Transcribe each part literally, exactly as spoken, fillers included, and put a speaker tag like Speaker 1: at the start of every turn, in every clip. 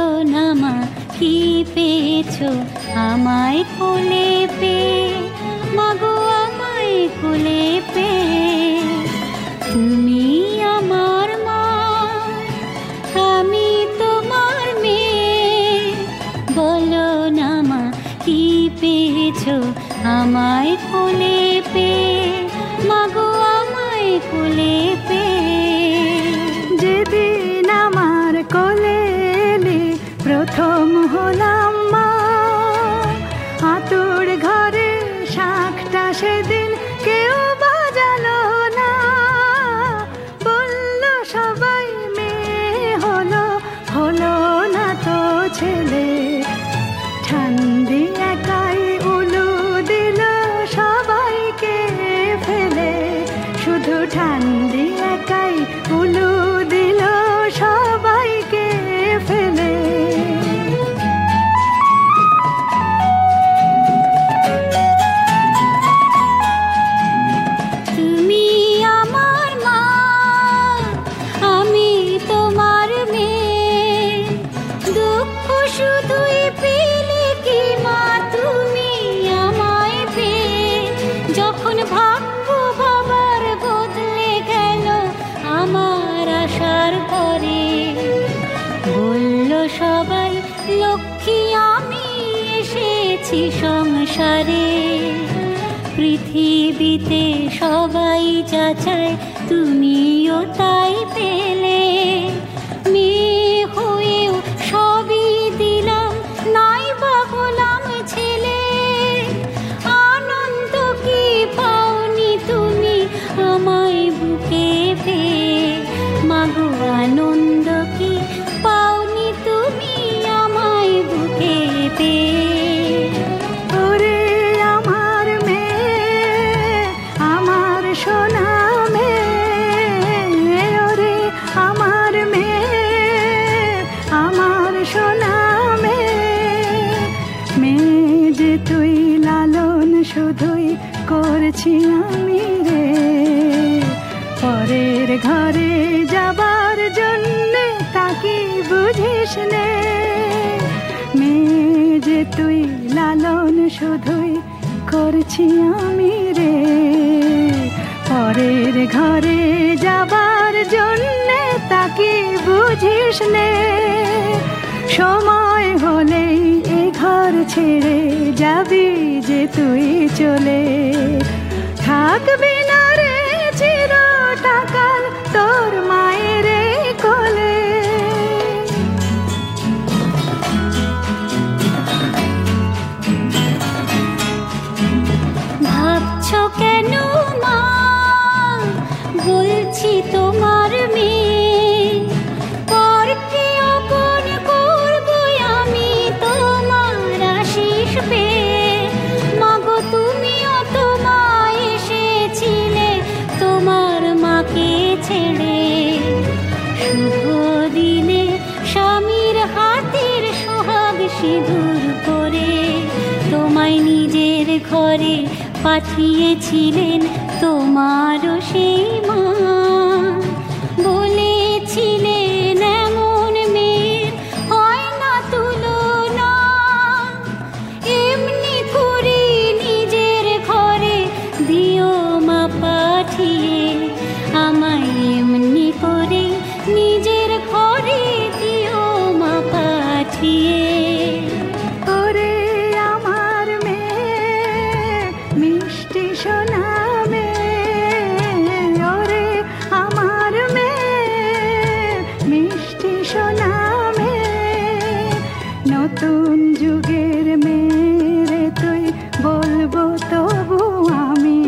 Speaker 1: না মা কি পেয়েছো আমায় কোলে পেয়ে, মাগো আমায় কোলে পেয়ে। তুমি আমার মা, আমি তোমার মেয়ে, বলো না মা কি পেয়েছো আমায় কোলে পেয়ে, মাগো আমায় কোলে পেয়ে।
Speaker 2: যেদিন আমার কোলে এলে প্রথম হলাম মা, আতুর ঘরে শাঁখটা সেদিন কেউ বাজালো না। বলল সবাই মেয়ে হলো, হলো না তো ছেলে। ঠান্ডি একাই উলু দিল সবাইকে ফেলে, শুধু ঠান্ডি একাই উলু দিল সবাইকে ফেলে।
Speaker 1: তুমি আমার মা, আমি তোমার মেয়ে, দুঃখ শুধুই পেলে কি মা তুমি আমায় পেয়ে। যখন ভাগ্য বাবার বদলে গেল আমার আশার পরে, বলল সবাই লক্ষ্মী আমি এসেছি সংসারে। পৃথিবীতে সবাই যা চায় তুমিও তাই পেলে, মেয়ে হয়েও সবই দিলাম নাই বা হলাম ছেলে। আনন্দ কি পাওনি তুমি আমায় বুকে পেয়ে, মাগো আনন্দ কি পাওনি তুমি আমায় বুকে পেয়ে।
Speaker 2: ওরে আমার মেয়ে, আমার সোনা মেয়ে, ওরে আমার মেয়ে, আমার সোনা মেয়ে। মেয়ে যে তুই লালন শুধুই করছি আমি রে, পরের ঘরে যাবার জন্যে তাকে বুঝিস নে। মেয়ে যে তুই লালন শুধুই করছি আমি রে, পরের ঘরে যাবার জন্যে তাকে বুঝিস নে। সময় হলেই এ ঘর ছেড়ে যাবি যে তুই চলে, থাকবি না রে চিরটাকাল তোর মায়ের কোলে।
Speaker 1: ভাবছো কেন মা বলছি তোমার মেয়ে, পরকে অপন করবো আমি তোমার আশিস পেয়ে। মাগো তুমিও তো মা এসেছিলে তোমার মাকে ছেড়ে, শুভ দিনে স্বামীর হাতের সোহাগ সিঁদুর করে তোমায় নিজের ঘরে পাঠিয়েছিলেন তোমারও সেই মা। বলেছিলেন এমন মেয়ের হয় না তুলনা, এমনি করে নিজের ঘরে দিও মা পাঠিয়ে, আমায় এমনি করে নিজের ঘরে দিও মা পাঠিয়ে।
Speaker 2: ওরে আমার মেয়ে, মিষ্টি সোনা মেয়ে, ওরে আমার মেয়ে, মিষ্টি সোনা মেয়ে। নতুন যুগের মেয়ে তুই বলবো তবু আমি,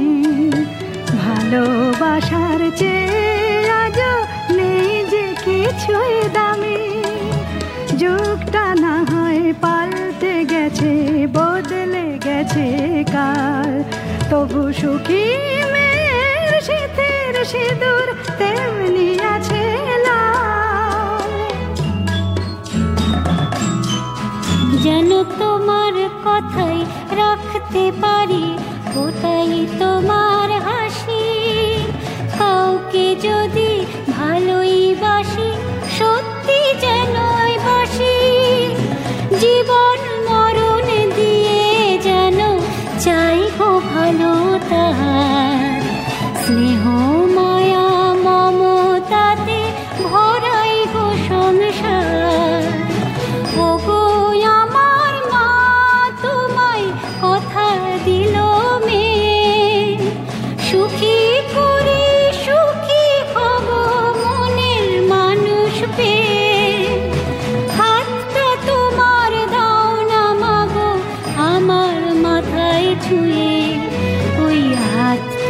Speaker 2: ভালোবাসার চেয়ে আজ নেই যে কিছুই দামি। যুগটা না হয় পাল্টে গেছে, বদলে গেছে কাল, তবু সুখী মেয়ের শীতের সিঁদুর তেমনি আছে লাল।
Speaker 1: যেন তোমার কথাই রাখতে পারি, ওটাই তোমার হাসি। কাউকে যদি ভালোই বাসি, সত্যি যেনই বাসি।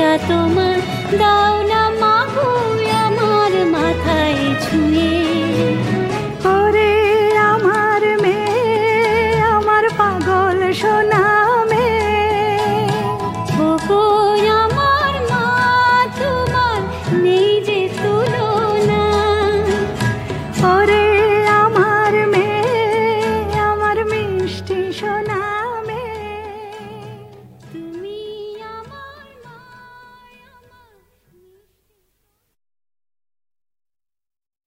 Speaker 1: তোমার দাও